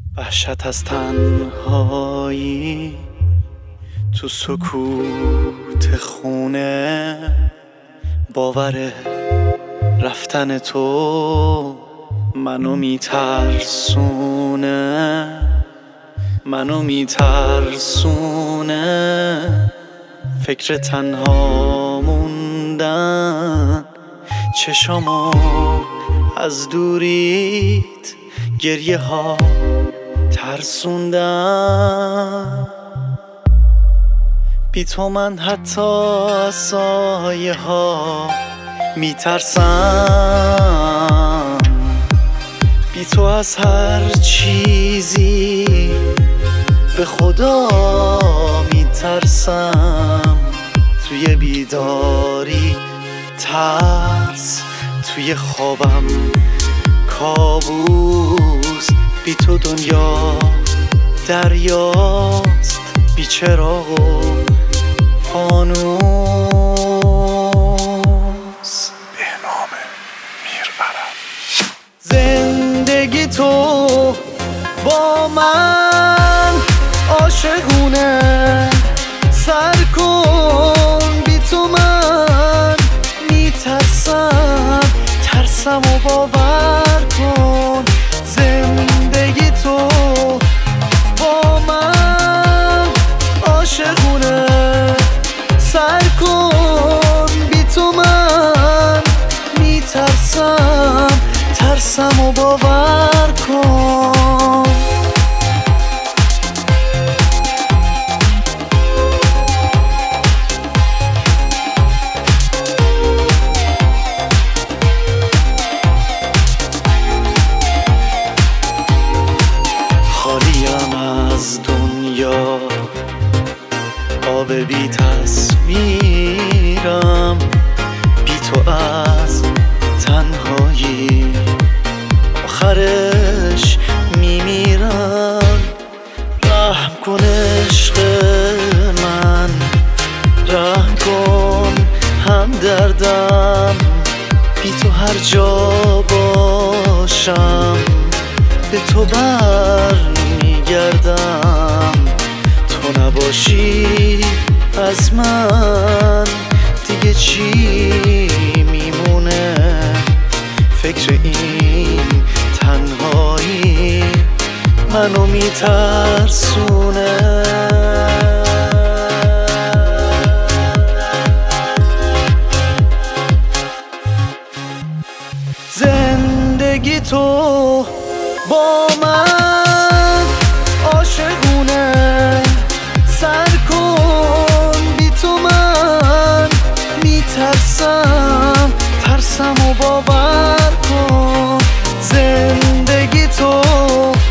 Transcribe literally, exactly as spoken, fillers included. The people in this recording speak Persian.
وحشت از تنهایی تو سکوت خونه، باور رفتن تو منو میترسونه منو میترسونه فکر تنها موندن، چشامو از دوریت گریه ها ترسوندن. بی تو من حتی از سایه ها میترسم، بی تو از هر چیزی به خدا میترسم. توی بیداری ترس، توی خوابم کابوس، بی تو دنیا دریاست بی چراغ و فانوس. بهنام میرعرب. زندگی تو با من عاشقونه، سر کن بی تو من میترسم، ترسم و باور کن. زندگی تو با من عاشقونه، سر کن بی تو من میترسم، ترسم و باور کن. خالیم از دنیا، آب بی تصویرم، بی تو از تنهایی آخرش میمیرم. رحم کن عشق من، رحم کن هم دردم، بی تو هر جا باشم به تو بر میگردم. تو نباشی از من دیگه چی میمونه؟ فکر این تنهایی منو میترسونه. زندگی تو با من عاشقونه، سر کن بی تو من میترسم، ترسم و باور کن. زندگی تو